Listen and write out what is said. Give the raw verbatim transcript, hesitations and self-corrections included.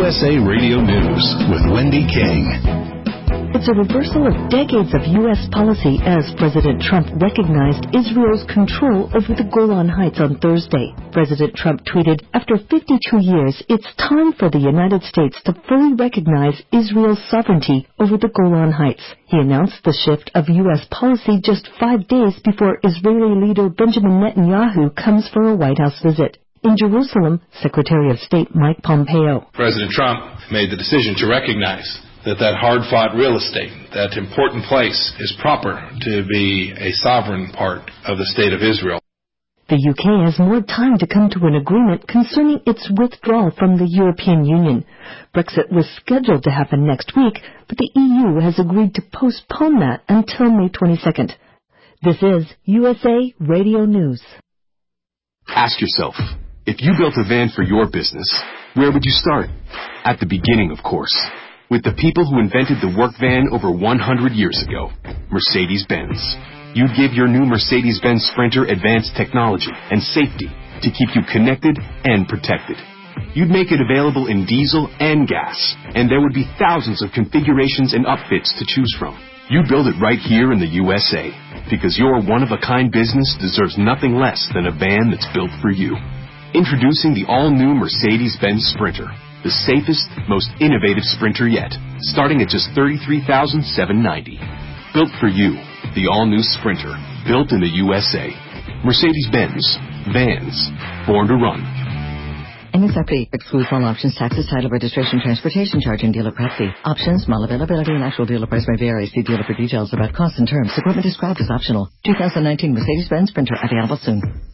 S A Radio News with Wendy King. It's a reversal of decades of U S policy as President Trump recognized Israel's control over the Golan Heights on Thursday. President Trump tweeted, "After fifty-two years, it's time for the United States to fully recognize Israel's sovereignty over the Golan Heights." He announced the shift of U S policy just five days before Israeli leader Benjamin Netanyahu comes for a White House visit. In Jerusalem, Secretary of State Mike Pompeo. President Trump made the decision to recognize that that hard-fought real estate, that important place, is proper to be a sovereign part of the State of Israel. The U K has more time to come to an agreement concerning its withdrawal from the European Union. Brexit was scheduled to happen next week, but the E U has agreed to postpone that until May twenty-second. This is U S A Radio News. Ask yourself, if you built a van for your business, where would you start? At the beginning, of course. With the people who invented the work van over one hundred years ago, Mercedes-Benz. You'd give your new Mercedes-Benz Sprinter advanced technology and safety to keep you connected and protected. You'd make it available in diesel and gas, and there would be thousands of configurations and upfits to choose from. You build it right here in the U S A, because your one-of-a-kind business deserves nothing less than a van that's built for you. Introducing the all-new Mercedes-Benz Sprinter. The safest, most innovative Sprinter yet, starting at just thirty-three thousand seven hundred ninety dollars. Built for you, the all-new Sprinter, built in the U S A. Mercedes-Benz. Vans. Born to run. M S R P excludes all options, taxes, title, registration, transportation charge, and dealer prep fee. Options, model availability, and actual dealer price may vary. See dealer for details about costs and terms. Equipment described as optional. two thousand nineteen Mercedes-Benz Sprinter available soon.